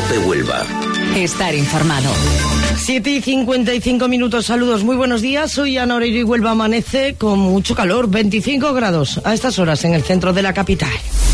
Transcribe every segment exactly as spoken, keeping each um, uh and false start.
Cope Huelva. Estar informado. siete y cincuenta y cinco minutos, saludos, muy buenos días. Soy Ana Oreiro y Huelva amanece con mucho calor, veinticinco grados a estas horas en el centro de la capital.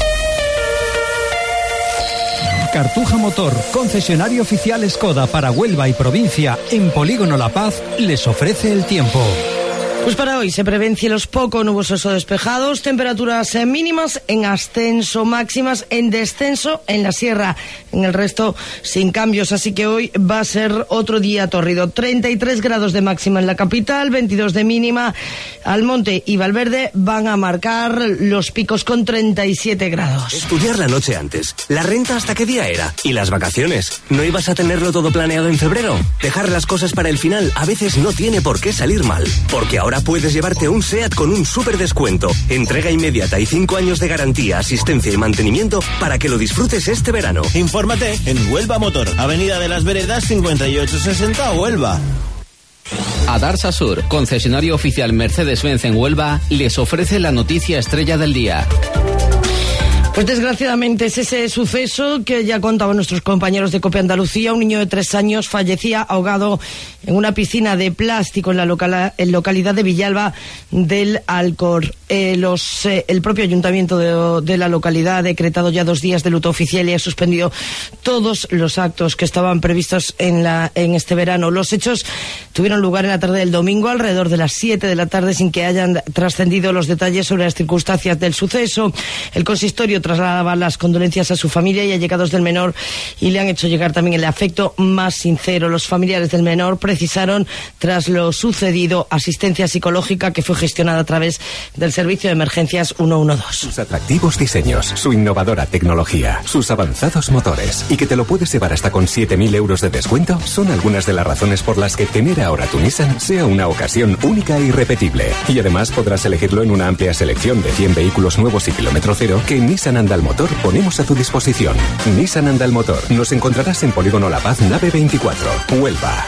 Cartuja Motor, concesionario oficial Skoda para Huelva y provincia en Polígono La Paz, les ofrece el tiempo. Pues para hoy se prevén cielos poco nubosos o despejados, temperaturas mínimas en ascenso, máximas en descenso en la sierra, en el resto sin cambios, así que hoy va a ser otro día tórrido. treinta y tres grados de máxima en la capital, veintidós de mínima. Almonte y Valverde van a marcar los picos con treinta y siete grados. Estudiar la noche antes, la renta hasta qué día era y las vacaciones. ¿No ibas a tenerlo todo planeado en febrero? Dejar las cosas para el final a veces no tiene por qué salir mal, porque ahora Ahora puedes llevarte un SEAT con un súper descuento, entrega inmediata y cinco años de garantía, asistencia y mantenimiento para que lo disfrutes este verano. Infórmate en Huelva Motor, Avenida de las Veredas cincuenta y ocho sesenta, Huelva. Adarsa Sur, concesionario oficial Mercedes-Benz en Huelva, les ofrece la noticia estrella del día. Pues desgraciadamente es ese suceso que ya contaban nuestros compañeros de COPE Andalucía. Un niño de tres años fallecía ahogado en una piscina de plástico en la local, en localidad de Villalba del Alcor. Eh, los, eh, el propio ayuntamiento de, de la localidad ha decretado ya dos días de luto oficial y ha suspendido todos los actos que estaban previstos en, la, en este verano. Los hechos tuvieron lugar en la tarde del domingo alrededor de las siete de la tarde sin que hayan trascendido los detalles sobre las circunstancias del suceso. El consistorio trasladaba las condolencias a su familia y allegados del menor y le han hecho llegar también el afecto más sincero. Los familiares del menor precisaron, tras lo sucedido, asistencia psicológica que fue gestionada a través del servicio de emergencias ciento doce. Sus atractivos diseños, su innovadora tecnología, sus avanzados motores y que te lo puedes llevar hasta con siete mil euros de descuento son algunas de las razones por las que tener ahora tu Nissan sea una ocasión única e irrepetible. Y además podrás elegirlo en una amplia selección de cien vehículos nuevos y kilómetro cero que en Nissan Andalmotor ponemos a tu disposición. Nissan Andalmotor. Nos encontrarás en Polígono La Paz, nave veinticuatro, Huelva.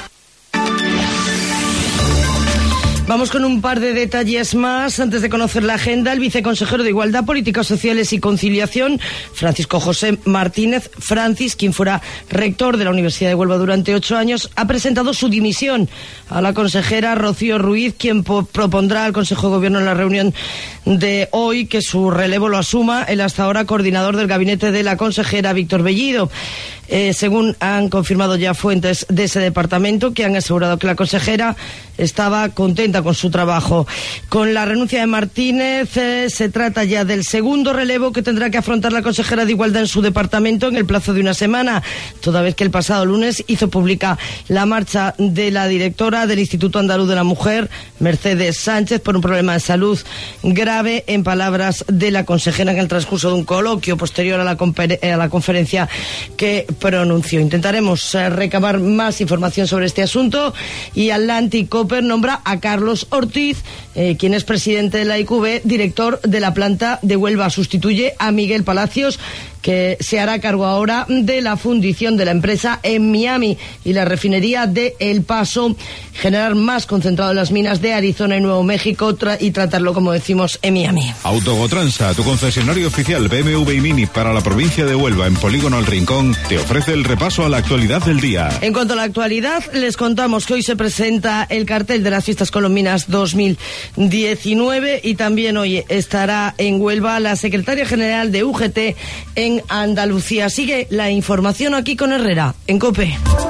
Vamos con un par de detalles más antes de conocer la agenda. El viceconsejero de Igualdad, Políticas Sociales y Conciliación, Francisco José Martínez Francis, quien fuera rector de la Universidad de Huelva durante ocho años, ha presentado su dimisión a la consejera Rocío Ruiz, quien propondrá al Consejo de Gobierno en la reunión de hoy que su relevo lo asuma el hasta ahora coordinador del gabinete de la consejera, Víctor Bellido. Eh, según han confirmado ya fuentes de ese departamento, que han asegurado que la consejera estaba contenta con su trabajo. Con la renuncia de Martínez eh, se trata ya del segundo relevo que tendrá que afrontar la consejera de Igualdad en su departamento en el plazo de una semana, toda vez que el pasado lunes hizo pública la marcha de la directora del Instituto Andaluz de la Mujer, Mercedes Sánchez, por un problema de salud grave, en palabras de la consejera en el transcurso de un coloquio posterior a la, a la conferencia que pronunció. Intentaremos eh, recabar más información sobre este asunto y Atlantic Copper nombra a Carlos Ortiz, eh, quien es presidente de la I Q B, director de la planta de Huelva. Sustituye a Miguel Palacios, que se hará cargo ahora de la fundición de la empresa en Miami y la refinería de El Paso, generar más concentrado en las minas de Arizona y Nuevo México tra- y tratarlo, como decimos, en Miami. Autogotransa, tu concesionario oficial B M W y Mini para la provincia de Huelva en Polígono El Rincón, te ofrece el repaso a la actualidad del día. En cuanto a la actualidad, les contamos que hoy se presenta el cartel de las Fiestas Colombinas dos mil diecinueve y también hoy estará en Huelva la secretaria general de U G T en Andalucía. Sigue la información aquí con Herrera, en COPE.